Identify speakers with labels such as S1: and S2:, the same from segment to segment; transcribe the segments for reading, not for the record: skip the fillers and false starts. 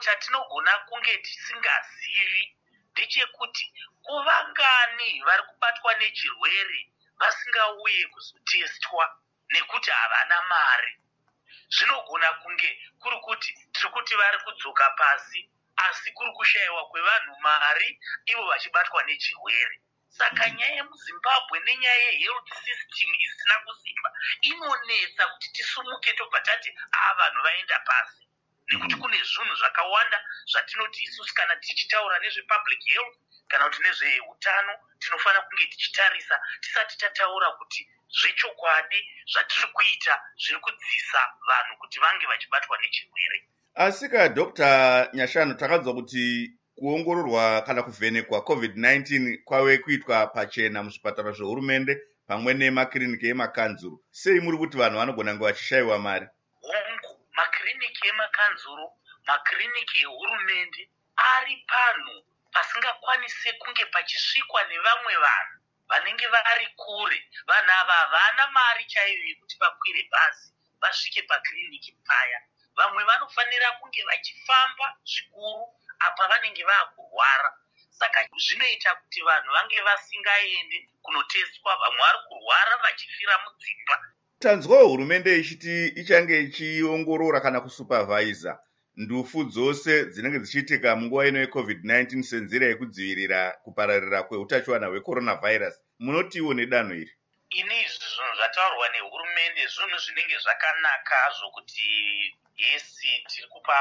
S1: chatinogona kunge tisingazivi ndechekuti kuvangani vari kubatwa nechirwere vasingauye kuzotestwa nekuti havana mari. Zvinogona kunge kuri kuti tiri kuti vari kudzoka pasi asi kuri kushayiwa kwevanhu mari ivo vachibatwa nechirwere. Saka nyaya yemuZimbabwe nenyaya yehealth system isina kusimba inonetsa kuti tisumuke tobva tati vanhu vaenda pasi, nekuti kune zvinhu zvakawanda zvatinoti isusu kana tichitaura nezvepublic health kana kuti nezveutano tinofanira kunge tichitarisa tisati tataura kuti zvechokwadi zvatiri kuita zviri kudzisa vanhu kuti vange vachibatwa nechirwere.
S2: Asika Dr. Nyashanu, takanzwa kuti kuongororwa kana kuvhenekwa COVID-19 kwave kuitwa pachena muzvipatara zvehurumende pamwe nemakiriniki emakanzuru. Sei muri kuti vanhu vanogona kunge vachishayiwa mari?
S1: Hongu, makiriniki emakanzuru, makiriniki ehurumende ari panhu pasingakwanise kunge pachisvikwa nevamwe vanhu vanenge vari kure. Vanhu ava havana mari chaiyo yekuti vakwire bhazi vasvike pakiriniki paya. Vamwe vanofanira kunge vachifamba zvikuru apa vanenge vakurwara. Saka zvinoita kuti vanhu vange vasingaende kunoteswa, vamwe vari kurwara vachifira mudzimba.
S2: Tanzwa hurumende ichiti ichange ichiongorora kana kusupavhaisa ndufu dzose dzinenge dzichiitika munguva ino yeCovid-19 senzira yekudzivirira kupararira kweutachiwana hwecoronavirus. Munotiwo nedanho iri?
S1: Izvi zvinhu zvataurwa nehurumende zvinhu zvinenge zvakanaka zvokuti yesi tiri kupa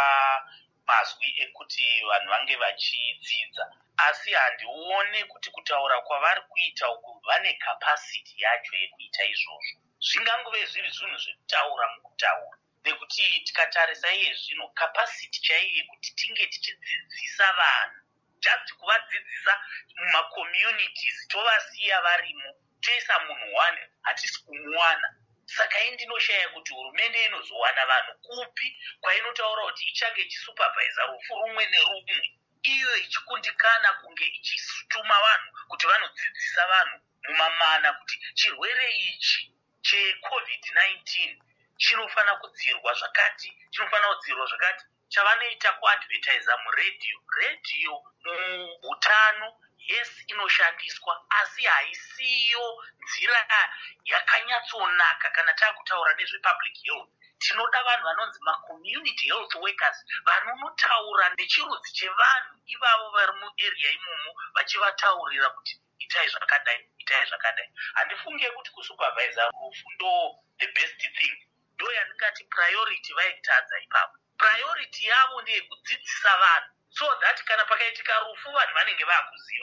S1: mazwi ekuti vanhu vange vachidzidza, asi handione kuti kutaura kwavari kuita uku vane kapasiti yacho yekuita izvozvo. Zvingangove zviri zvinhu zvekutaura mukutaura, nekuti tikatarisa iye zvino kapasiti chaiyo yekuti tinge tichidzidzisa vanhu, just kuvadzidzisa mumakommunities tovasiya varimo toisa munhu wane hatisi kumuwana. Saka indinoshaya kuti hurumende inozowana vanhu kupi kwainotaura kuti ichange ichisupavhaisa rufu rumwe nerumwe, iyo ichikundikana kunge ichituma vanhu kuti vanodzidzisa vanhu mumamana kuti chirwere ichi cheCovid-19 chinofanira kudzivirwa zvakati, chinofanira kudzivirwa zvakati. Chavanoita kuadvertisa muredhiyo, muutano, yes inoshandiswa, asi haisiyo nzira yakanyatsonaka kana taakutaura nezvepublic health. Tinoda vanhu vanonzi macommunity health workers vanonotaura nechirudzi chevanhu ivavo vari muarea imomo vachivataurira kuti itai zvakadai, itai zvakadai. Handifunge kuti kusupavhaisa rufu ndo the best thing. Ndo yandingati priority vaitadza ipapo. Priority yavo ndeyekudzidzisa vanhu so that kana pakaitika rufu vanhu vanenge vakuziva.